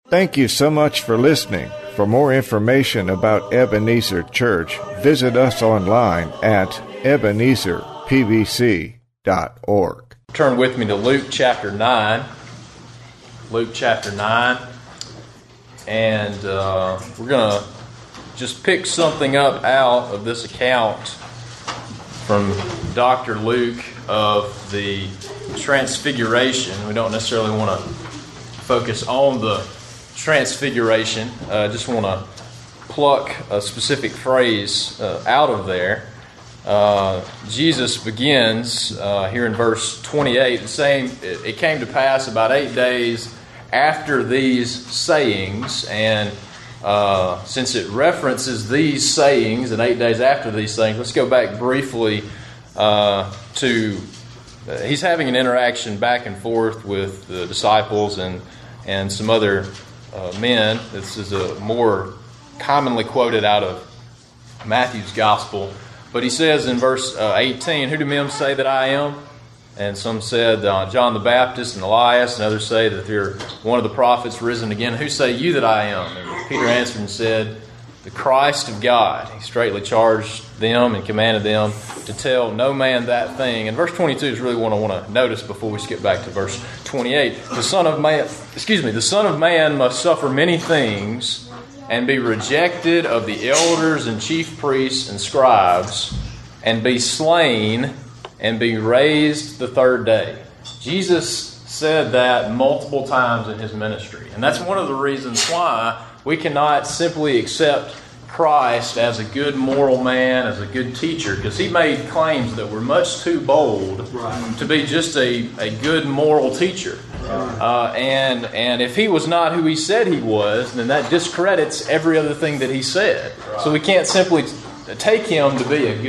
Thank you so much for listening. For more information about Ebenezer Church, visit us online at ebenezerpbc.org. Turn with me to Luke chapter 9. Luke chapter 9. And we're going to just pick something up out of this account from Dr. Luke of the Transfiguration. We don't necessarily want to focus on the Transfiguration. Just want to pluck a specific phrase out of there. Jesus begins here in verse 28, saying, "It came to pass about 8 days after these sayings," and since it references these sayings and 8 days after these sayings, let's go back briefly to he's having an interaction back and forth with the disciples and some other men. This is a more commonly quoted out of Matthew's Gospel. But he says in verse 18, "Who do men say that I am?" And some said John the Baptist and Elias, and others say that they're one of the prophets risen again. "Who say you that I am?" And Peter answered and said, "The Christ of God." He straightly charged them and commanded them to tell no man that thing. And verse 22 is really what I want to notice before we skip back to verse 28. The Son of Man must suffer many things and be rejected of the elders and chief priests and scribes, and be slain and be raised the third day. Jesus said that multiple times in his ministry. And that's one of the reasons why we cannot simply accept Christ as a good moral man, as a good teacher, because he made claims that were much too bold to be just a good moral teacher. And if he was not who he said he was, then that discredits every other thing that he said. So we can't simply take him to be a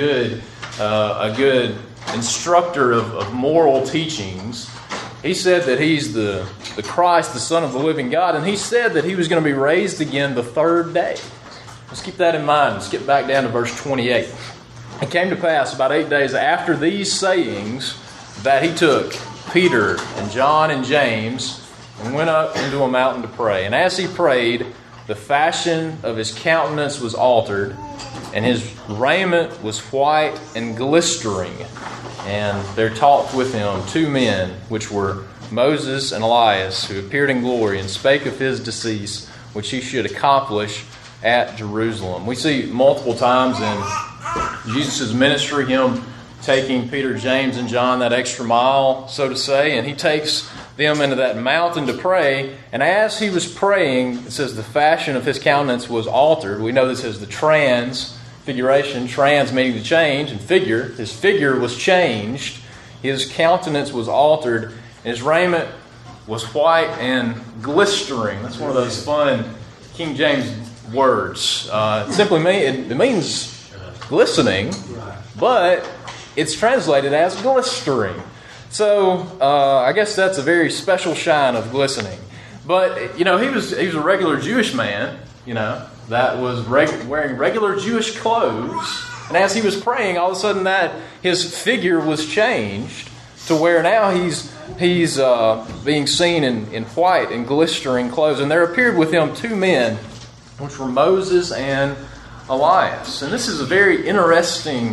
good instructor of moral teachings. He said that he's the Christ, the Son of the living God, and he said that he was going to be raised again the third day. Let's keep that in mind. Let's get back down to verse 28. "It came to pass about 8 days after these sayings that he took Peter and John and James and went up into a mountain to pray. And as he prayed, the fashion of his countenance was altered, and his raiment was white and glistering. And there talked with him 2 men, which were Moses and Elias, who appeared in glory and spake of his decease, which he should accomplish at Jerusalem." We see multiple times in Jesus' ministry him taking Peter, James, and John that extra mile, so to say, and he takes them into that mountain to pray. And as he was praying, it says the fashion of his countenance was altered. We know this as the transfiguration, trans meaning to change, and figure. His figure was changed. His countenance was altered. And his raiment was white and glistering. That's one of those fun King James words. It means glistening, but it's translated as glistering. So I guess that's a very special shine of glistening. But he was a regular Jewish man, that was wearing regular Jewish clothes. And as he was praying, all of a sudden that his figure was changed to where now he's being seen in white and glistering clothes. And there appeared with him 2 men, which were Moses and Elias. And this is a very interesting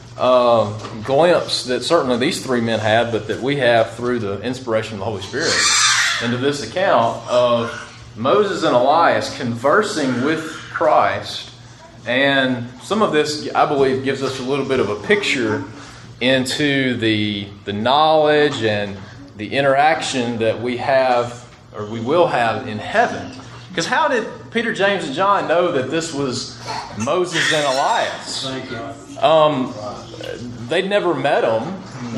glimpse that certainly these 3 men had, but that we have through the inspiration of the Holy Spirit into this account of Moses and Elias conversing with Christ. And some of this, I believe, gives us a little bit of a picture into the knowledge and the interaction that we have, or we will have in heaven. Because how did Peter, James, and John know that this was Moses and Elias? Thank you. They'd never met them.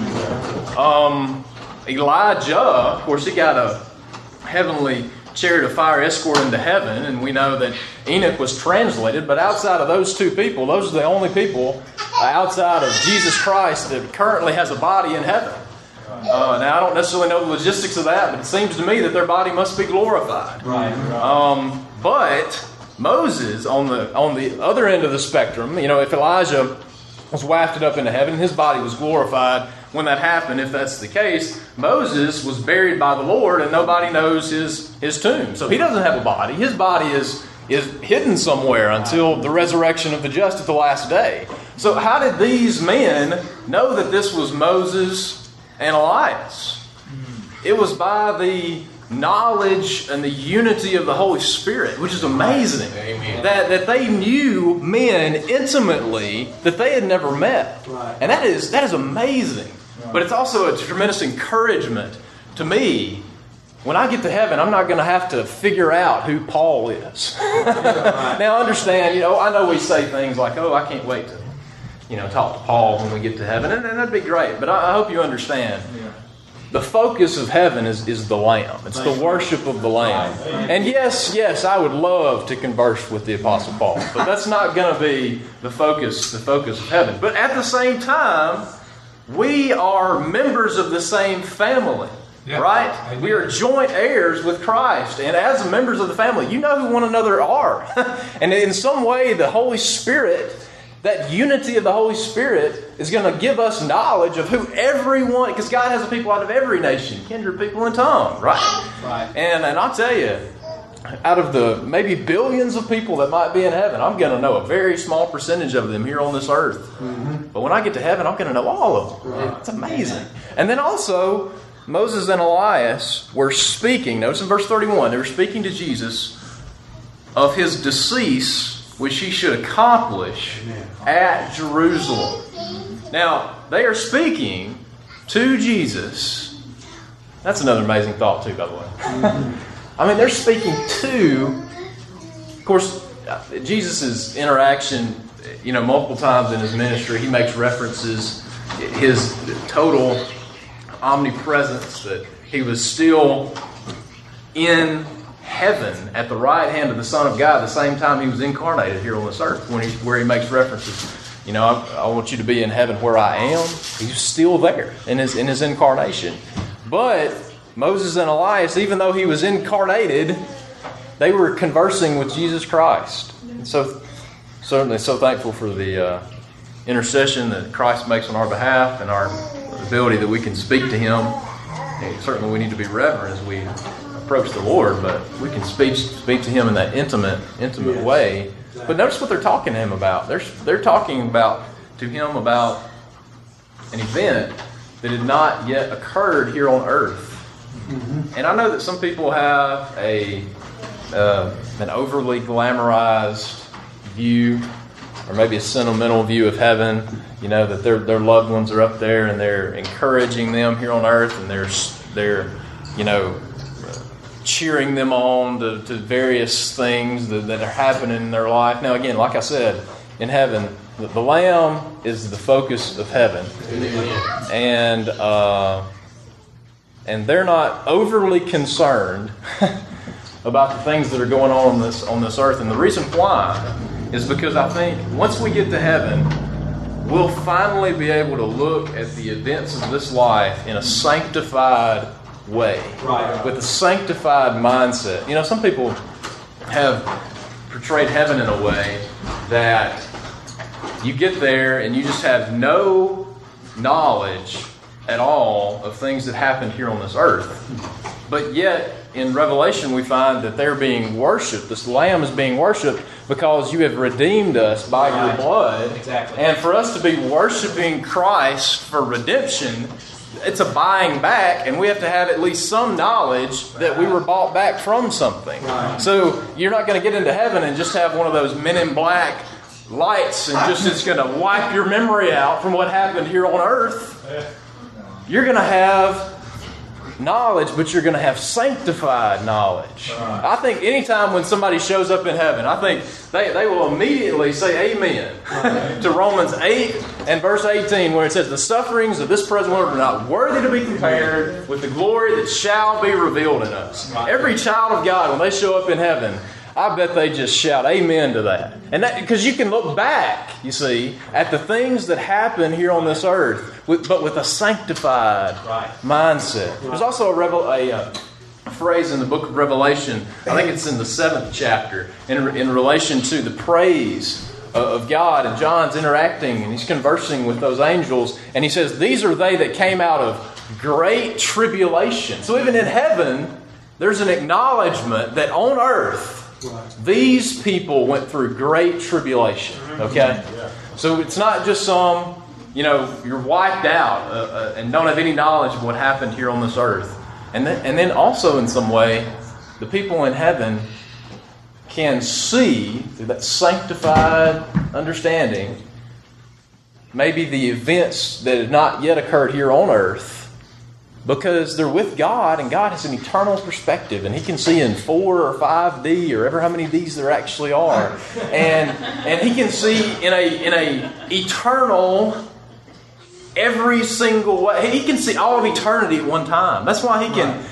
Elijah, of course, he got a heavenly chariot of fire escort him to heaven, and we know that Enoch was translated. But outside of those 2 people, those are the only people outside of Jesus Christ that currently has a body in heaven. Now, I don't necessarily know the logistics of that, but it seems to me that their body must be glorified. Right. But Moses, on the other end of the spectrum, if Elijah was wafted up into heaven, his body was glorified. when that happened, if that's the case, Moses was buried by the Lord and nobody knows his tomb. So he doesn't have a body. His body is hidden somewhere until the resurrection of the just at the last day. So how did these men know that this was Moses and Elias? It was by the knowledge and the unity of the Holy Spirit, which is amazing. Amen. That they knew men intimately that they had never met. Right. And that is amazing. Right. But it's also a tremendous encouragement to me. When I get to heaven, I'm not going to have to figure out who Paul is. Now, understand, I know we say things like, oh, I can't wait to, talk to Paul when we get to heaven. And that'd be great. But I hope you understand. Yeah. The focus of heaven is the Lamb. It's the worship of the Lamb. And yes, I would love to converse with the Apostle Paul. But that's not going to be the focus of heaven. But at the same time, we are members of the same family. Yeah, right? We are joint heirs with Christ. And as members of the family, you know who one another are. And in some way, the Holy Spirit, that unity of the Holy Spirit is going to give us knowledge of who everyone, because God has people out of every nation, kindred, people, and tongue, right? And I'll tell you, out of the maybe billions of people that might be in heaven, I'm going to know a very small percentage of them here on this earth. Mm-hmm. But when I get to heaven, I'm going to know all of them. Right. It's amazing. And then also, Moses and Elias were speaking, notice in verse 31, they were speaking to Jesus of his decease, which he should accomplish at Jerusalem. Now, they are speaking to Jesus. That's another amazing thought too, by the way. I mean, they're speaking to, of course, Jesus' interaction, multiple times in his ministry, he makes references, his total omnipresence, that he was still in heaven at the right hand of the Son of God the same time he was incarnated here on this earth, where he makes references. I want you to be in heaven where I am. He's still there in his incarnation. But Moses and Elias, even though he was incarnated, they were conversing with Jesus Christ. And so certainly so thankful for the intercession that Christ makes on our behalf and our ability that we can speak to him. And certainly we need to be reverent as we approach the Lord, but we can speak to him in that intimate way. But notice what they're talking to him about. They're talking to him about an event that had not yet occurred here on earth. Mm-hmm. And I know that some people have an overly glamorized view, or maybe a sentimental view of heaven. That their loved ones are up there and they're encouraging them here on earth, and they're cheering them on to various things that are happening in their life. Now, again, like I said, in heaven, the Lamb is the focus of heaven. And they're not overly concerned about the things that are going on this earth. And the reason why is because I think once we get to heaven, we'll finally be able to look at the events of this life in a sanctified way, with a sanctified mindset. Some people have portrayed heaven in a way that you get there and you just have no knowledge at all of things that happened here on this earth. But yet, in Revelation, we find that they're being worshipped. This Lamb is being worshipped because you have redeemed us by your blood. Exactly. And for us to be worshiping Christ for redemption, it's a buying back, and we have to have at least some knowledge that we were bought back from something. Right. So you're not going to get into heaven and just have one of those Men in Black lights and it's going to wipe your memory out from what happened here on earth. You're going to have knowledge, but you're going to have sanctified knowledge. I think anytime when somebody shows up in heaven, I think they will immediately say amen to Romans 8 and verse 18, where it says, the sufferings of this present world are not worthy to be compared with the glory that shall be revealed in us. Every child of God, when they show up in heaven, I bet they just shout amen to that. And that, because you can look back, you see, at the things that happen here on this earth, but with a sanctified mindset. There's also a phrase in the book of Revelation, I think it's in the 7th chapter, in relation to the praise of God, and John's interacting and he's conversing with those angels, and he says, these are they that came out of great tribulation. So even in heaven, there's an acknowledgement that on earth, these people went through great tribulation. Okay? So it's not just some, you're wiped out and don't have any knowledge of what happened here on this earth. And then also in some way, the people in heaven can see through that sanctified understanding maybe the events that have not yet occurred here on earth, because they're with God, and God has an eternal perspective, and He can see in 4 or 5D or ever how many Ds there actually are, and He can see in a eternal, every single way. He can see all of eternity at one time. That's why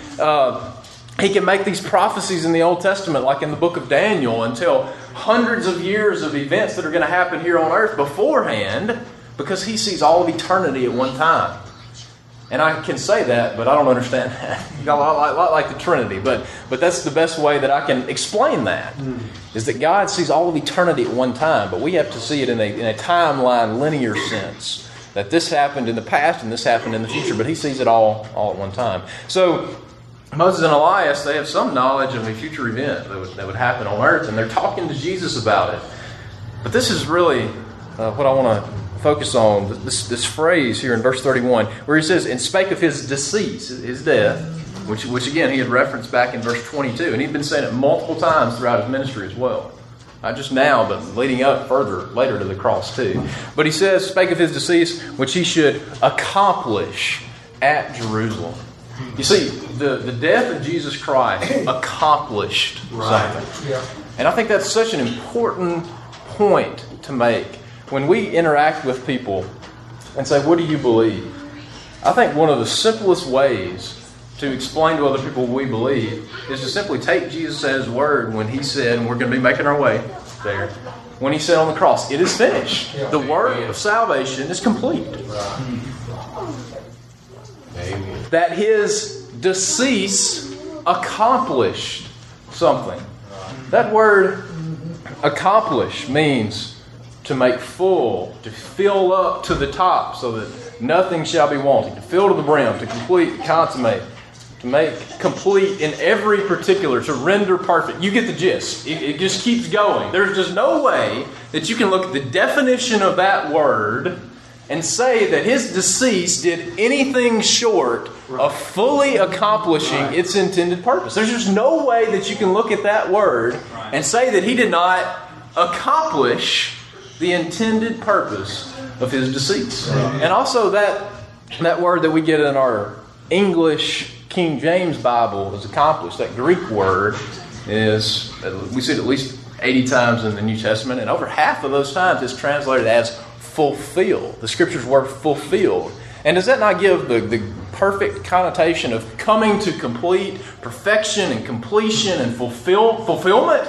He can make these prophecies in the Old Testament, like in the book of Daniel, and tell hundreds of years of events that are going to happen here on earth beforehand, because He sees all of eternity at one time. And I can say that, but I don't understand that. A lot like the Trinity, but that's the best way that I can explain that, is that God sees all of eternity at one time, but we have to see it in a timeline, linear sense, that this happened in the past and this happened in the future, but He sees it all at one time. So Moses and Elias, they have some knowledge of a future event that would happen on earth, and they're talking to Jesus about it. But this is really what I want to focus on, this phrase here in verse 31, where he says, and spake of his decease, his death, which again he had referenced back in verse 22, and he'd been saying it multiple times throughout his ministry as well. Not just now, but leading up later to the cross too. But he says, spake of his decease, which he should accomplish at Jerusalem. You see, the death of Jesus Christ accomplished something. Yeah. And I think that's such an important point to make. When we interact with people and say, what do you believe? I think one of the simplest ways to explain to other people what we believe is to simply take Jesus at His word when He said, and we're going to be making our way there, when He said on the cross, it is finished. The work of salvation is complete. Amen. That His decease accomplished something. That word accomplish means to make full, to fill up to the top so that nothing shall be wanting, to fill to the brim, to complete, consummate, to make complete in every particular, to render perfect. You get the gist. It just keeps going. There's just no way that you can look at the definition of that word and say that His decease did anything short of fully accomplishing its intended purpose. There's just no way that you can look at that word and say that He did not accomplish the intended purpose of His decease. And also that word that we get in our English King James Bible is accomplished. That Greek word is, we see it at least 80 times in the New Testament, and over half of those times it's translated as fulfilled. The Scripture's word fulfilled. And does that not give the perfect connotation of coming to complete perfection and completion and fulfillment?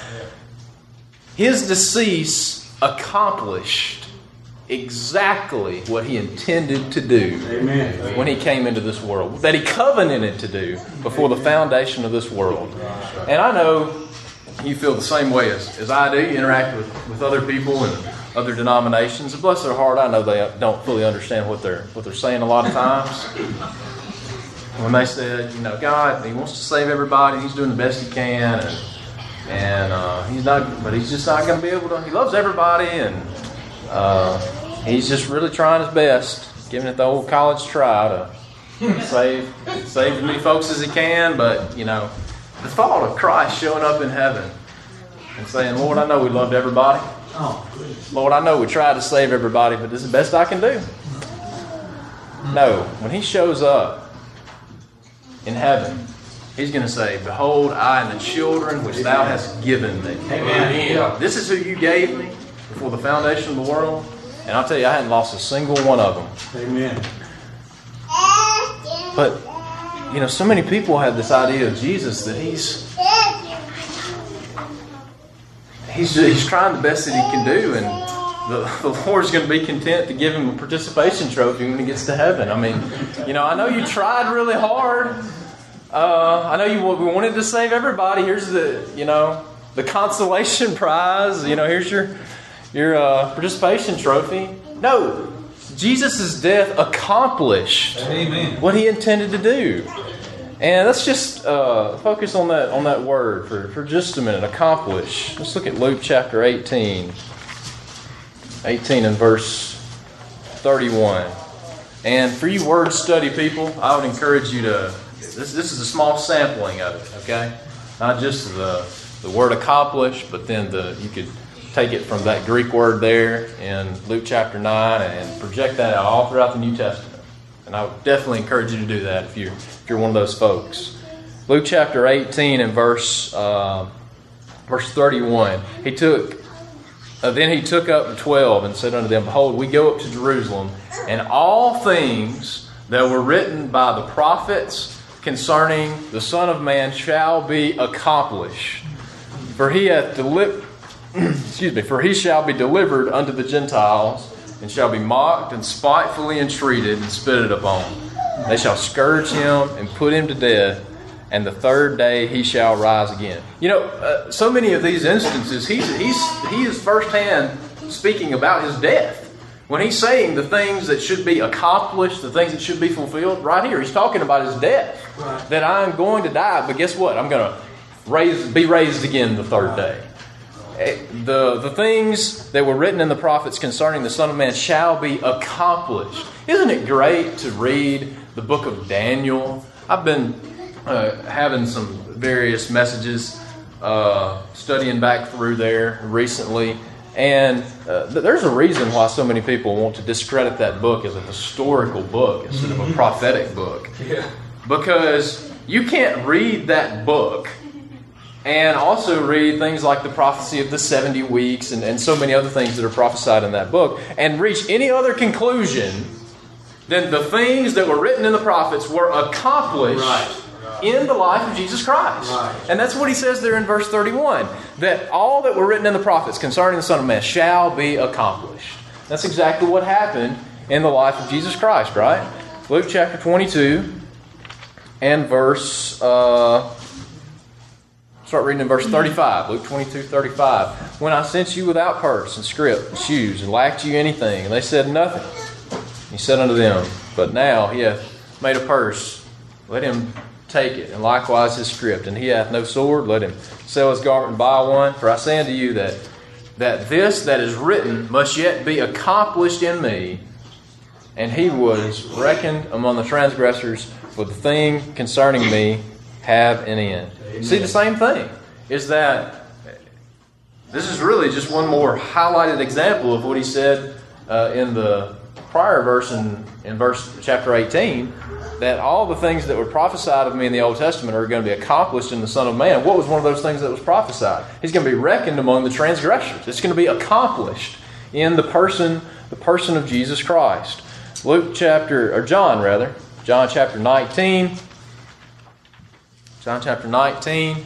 His decease accomplished exactly what He intended to do when He came into this world, that He covenanted to do before the foundation of this world. And I know you feel the same way as I do. You interact with other people and other denominations, and bless their heart, I know they don't fully understand what they're saying a lot of times. When they said, God, He wants to save everybody, He's doing the best He can, and He's just not going to be able to. He loves everybody, and He's just really trying His best, giving it the old college try to save as many folks as He can. But the thought of Christ showing up in heaven and saying, Lord, I know we loved everybody. Lord, I know we tried to save everybody, but this is the best I can do. No, when He shows up in heaven, He's going to say, behold, I and the children which Thou hast given me. Amen. This is who You gave me before the foundation of the world. And I'll tell you, I hadn't lost a single one of them. Amen. But, so many people have this idea of Jesus that He's trying the best that He can do, and the Lord's going to be content to give Him a participation trophy when He gets to heaven. I mean, I know you tried really hard. I know we wanted to save everybody. Here's the consolation prize. Here's your your participation trophy. No, Jesus' death accomplished what he intended to do. And let's just focus on that word for just a minute. Accomplish. Let's look at Luke chapter 18. 18 and verse 31. And for you word study people, I would encourage you to, this is a small sampling of it, okay? Not just the word accomplish, but then you could take it from that Greek word there in Luke chapter 9 and project that out all throughout the New Testament. And I would definitely encourage you to do that if you're one of those folks. Luke chapter 18 and verse 31. Then he took up the 12 and said unto them, Behold, we go up to Jerusalem, and all things that were written by the prophets concerning the Son of Man shall be accomplished. For he shall be delivered unto the Gentiles, and shall be mocked and spitefully entreated and spitted upon. They shall scourge him and put him to death, and the third day he shall rise again. So many of these instances, he is firsthand speaking about his death. When he's saying the things that should be accomplished, the things that should be fulfilled, right here, he's talking about his death. Right. That I'm going to die, but guess what? I'm going to be raised again the third day. The things that were written in the prophets concerning the Son of Man shall be accomplished. Isn't it great to read the book of Daniel? I've been having some various messages, studying back through there recently. And there's a reason why so many people want to discredit that book as a historical book instead of a prophetic book. Yeah. Because you can't read that book and also read things like the prophecy of the 70 weeks and so many other things that are prophesied in that book and reach any other conclusion than the things that were written in the prophets were accomplished in the life of Jesus Christ. Right. And that's what he says there in verse 31, that all that were written in the prophets concerning the Son of Man shall be accomplished. That's exactly what happened in the life of Jesus Christ, right? Luke chapter 22 and verse... Start reading in verse 35, Luke 22:35. When I sent you without purse and scrip and shoes, and lacked you anything, and they said nothing. He said unto them, But now he hath made a purse, let him take it, and likewise his scrip. And he hath no sword, let him sell his garment and buy one. For I say unto you that this that is written must yet be accomplished in me. And he was reckoned among the transgressors, for the thing concerning me have an end. Amen. See, the same thing is that this is really just one more highlighted example of what he said in the prior verse in chapter 18, that all the things that were prophesied of me in the Old Testament are going to be accomplished in the Son of Man. What was one of those things that was prophesied? He's going to be reckoned among the transgressors. It's going to be accomplished in the person of Jesus Christ. John chapter 19. John chapter 19,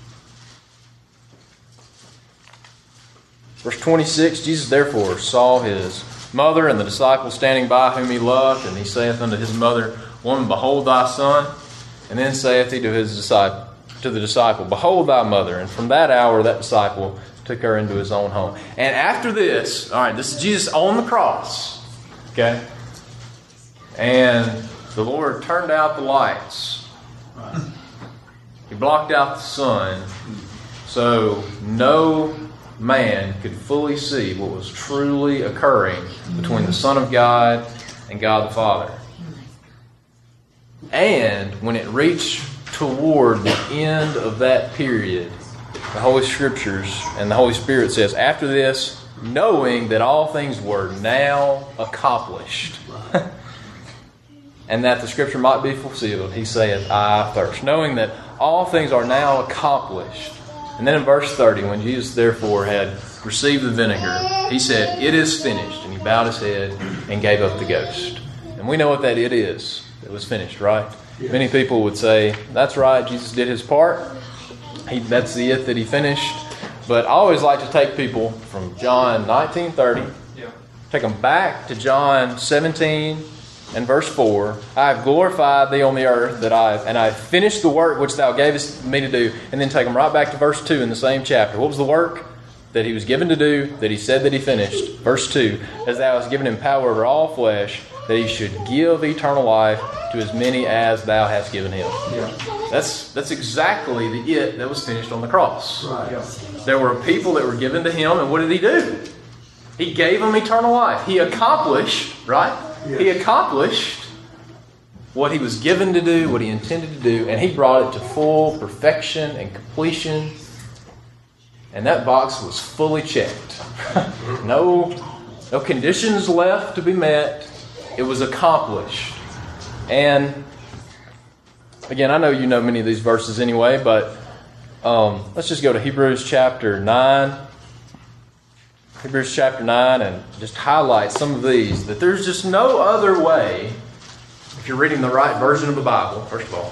verse 26, Jesus therefore saw his mother and the disciple standing by whom he loved, and he saith unto his mother, Woman, behold thy son. And then saith he to the disciple, Behold thy mother. And from that hour that disciple took her into his own home. And after this, all right, this is Jesus on the cross, okay? And the Lord turned out the lights. He blocked out the sun so no man could fully see what was truly occurring between the Son of God and God the Father. And when it reached toward the end of that period, the Holy Scriptures and the Holy Spirit says, after this, knowing that all things were now accomplished, and that the Scripture might be fulfilled, he saith, I thirst. Knowing that all things are now accomplished. And then in verse 30, when Jesus therefore had received the vinegar, he said, It is finished. And he bowed his head and gave up the ghost. And we know what that it is. It was finished, right? Yeah. Many people would say, that's right, Jesus did his part. That's the it that he finished. But I always like to take people from John 19:30, take them back to John 17 and verse 4. I have glorified thee on the earth, and I have finished the work which thou gavest me to do. And then take them right back to verse 2 in the same chapter. What was the work? that he was given to do, that he said that he finished. Verse 2, as thou hast given him power over all flesh, that he should give eternal life to as many as thou hast given him. Yeah. That's exactly the it that was finished on the cross. Right. Yeah. There were people that were given to him, and what did he do? He gave them eternal life. He accomplished, right? Yes. He accomplished what he was given to do, what he intended to do, and he brought it to full perfection and completion. And that box was fully checked. No conditions left to be met. It was accomplished. And again, I know you know many of these verses anyway, but let's just go to Hebrews chapter 9. Hebrews chapter 9, and just highlight some of these. That there's just no other way, if you're reading the right version of the Bible, first of all,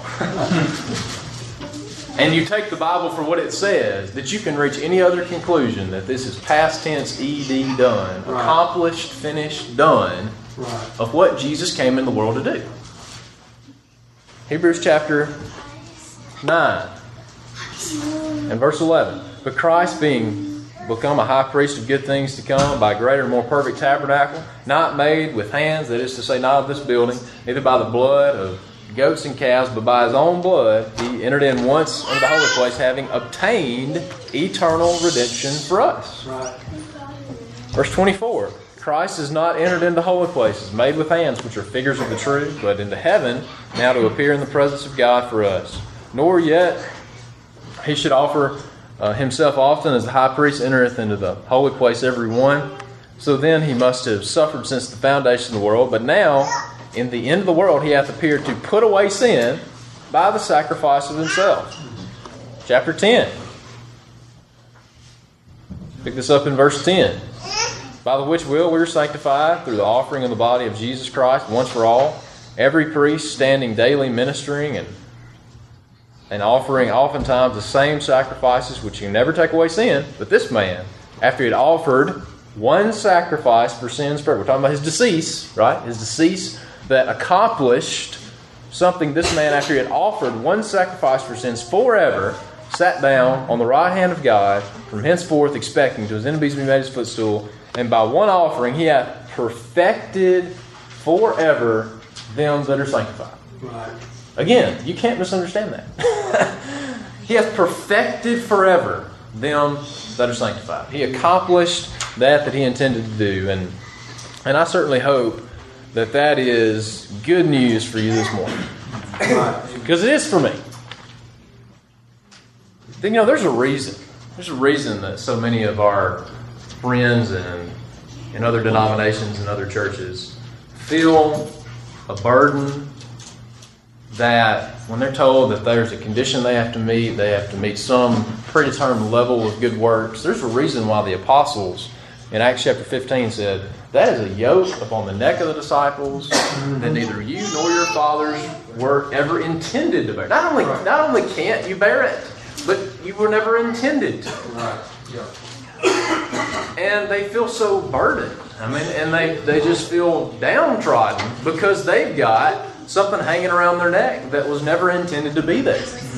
and you take the Bible for what it says, that you can reach any other conclusion that this is past tense, ed, done, right. Accomplished, finished, done, Right. of what Jesus came in the world to do. Hebrews chapter 9 and verse 11. But Christ being become a high priest of good things to come by a greater and more perfect tabernacle, not made with hands, that is to say, not of this building, neither by the blood of goats and calves, but by his own blood, he entered in once into the holy place, having obtained eternal redemption for us. Right. Verse 24. Christ has not entered into holy places, made with hands, which are figures of the true, but into heaven, now to appear in the presence of God for us. Nor yet he should offer himself often, as the high priest entereth into the holy place every one. So then he must have suffered since the foundation of the world. But now, in the end of the world, he hath appeared to put away sin by the sacrifice of himself. Chapter 10. Pick this up in verse 10. By the which will we are sanctified through the offering of the body of Jesus Christ once for all. Every priest standing daily ministering and offering oftentimes the same sacrifices, which can never take away sin. But this man, after he had offered one sacrifice for sins forever, we're talking about his decease, right? His decease that accomplished something. This man, after he had offered one sacrifice for sins forever, sat down on the right hand of God, from henceforth expecting to his enemies to be made his footstool. And by one offering he hath perfected forever them that are sanctified. Right. Again, you can't misunderstand that. He hath perfected forever them that are sanctified. He accomplished that he intended to do. And I certainly hope that is good news for you this morning. Right. Because it is for me. Then, there's a reason. There's a reason that so many of our friends and in other denominations and other churches feel a burden that when they're told that there's a condition they have to meet some predetermined level of good works. There's a reason why the apostles in Acts chapter 15 said, that is a yoke upon the neck of the disciples that neither you nor your fathers were ever intended to bear. Not only can't you bear it, but you were never intended to. Right. Yeah. And they feel so burdened. And they just feel downtrodden because they've got something hanging around their neck that was never intended to be there.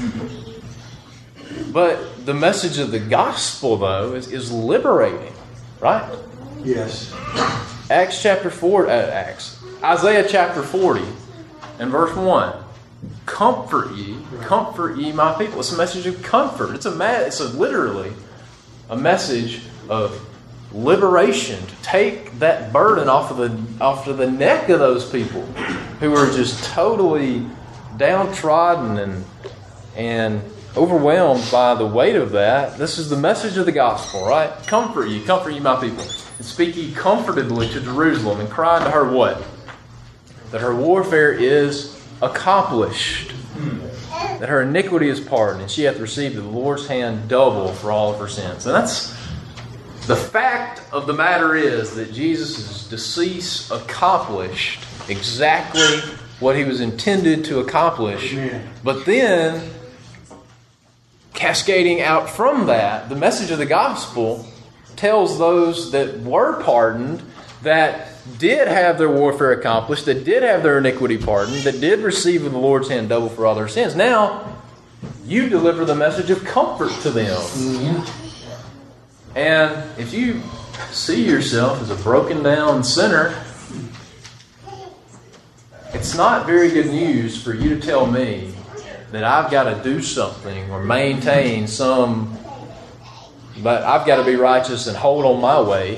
But the message of the gospel, though, is liberating, right? Yes. Isaiah chapter 40 and verse 1. Comfort ye my people. It's a message of comfort. It's literally a message of liberation, to take that burden off of the neck of those people who are just totally downtrodden and overwhelmed by the weight of that. This is the message of the gospel, right? Comfort ye my people, and speak ye comfortably to Jerusalem, and cry unto her what? That her warfare is accomplished, that her iniquity is pardoned, and she hath received of the Lord's hand double for all of her sins. And that's the fact of the matter is that Jesus' decease accomplished exactly what he was intended to accomplish. Amen. But then, cascading out from that, the message of the gospel tells those that were pardoned, that did have their warfare accomplished, that did have their iniquity pardoned, that did receive of the Lord's hand double for all their sins. Now, you deliver the message of comfort to them. And if you see yourself as a broken down sinner, it's not very good news for you to tell me that I've got to do something or maintain some, but I've got to be righteous and hold on my way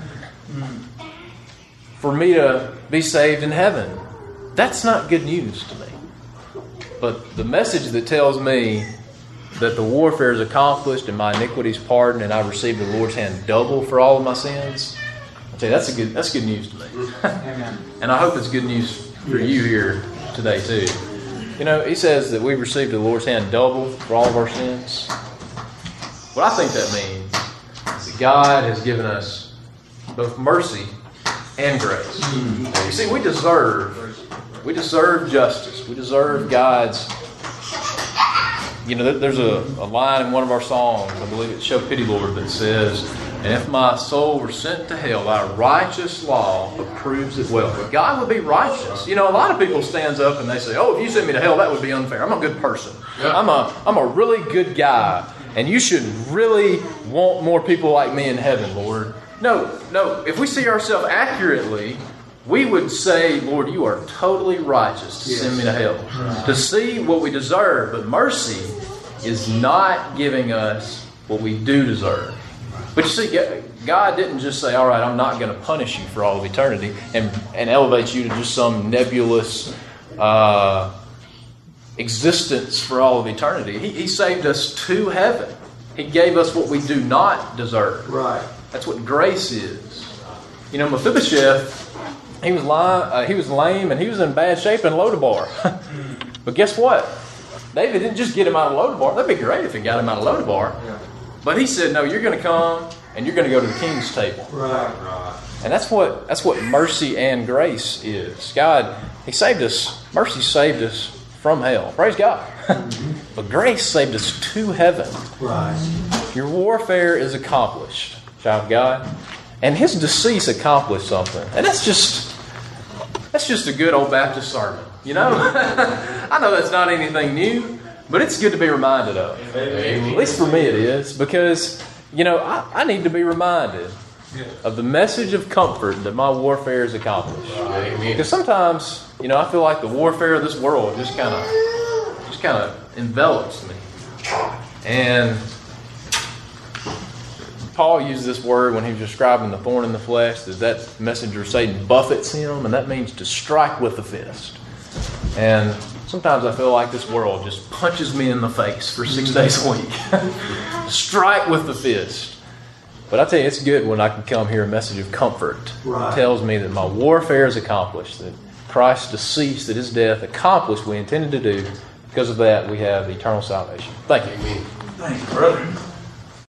for me to be saved in heaven. That's not good news to me. But the message that tells me that the warfare is accomplished and my iniquity is pardoned and I receive the Lord's hand double for all of my sins, I tell you, that's good news to me. And I hope it's good news for you here today too. You know, he says that we received the Lord's hand double for all of our sins. What I think that means is that God has given us both mercy and grace. You see, we deserve justice. We deserve God's. You know, there's a line in one of our songs, I believe it's Show Pity, Lord, that says, "And if my soul were sent to hell, thy righteous law approves it well." But God would be righteous. You know, a lot of people stands up and they say, "Oh, if you sent me to hell, that would be unfair. I'm a good person. I'm a really good guy. And you should really want more people like me in heaven, Lord." No. If we see ourselves accurately, we would say, "Lord, you are totally righteous to send me to hell." To see what we deserve. But mercy is not giving us what we do deserve. But you see, God didn't just say, "All right, I'm not going to punish you for all of eternity," and elevate you to just some nebulous existence for all of eternity. He saved us to heaven. He gave us what we do not deserve. Right. That's what grace is. You know, Mephibosheth, he was lame and he was in bad shape in Lodabar. But guess what? David didn't just get him out of Lodabar. That'd be great if he got him out of Lodabar. Yeah. But he said, "No, you're going to come and you're going to go to the king's table." Right. And that's what mercy and grace is. God, He saved us. Mercy saved us from hell. Praise God. But grace saved us to heaven. Right. Your warfare is accomplished, child of God. And His decease accomplished something. And that's just a good old Baptist sermon. You know? I know that's not anything new, but it's good to be reminded of. Amen. At least for me it is. Because, you know, I need to be reminded of the message of comfort that my warfare is accomplished. Amen. Because sometimes, you know, I feel like the warfare of this world just kind of envelops me. And Paul used this word when he was describing the thorn in the flesh, that messenger Satan buffets him, and that means to strike with the fist. And sometimes I feel like this world just punches me in the face for 6 days a week. Strike with the fist. But I tell you, it's good when I can come hear a message of comfort. Right. It tells me that my warfare is accomplished, that Christ's decease, that His death accomplished what He intended to do. Because of that, we have eternal salvation. Thank you. Thank you, brother.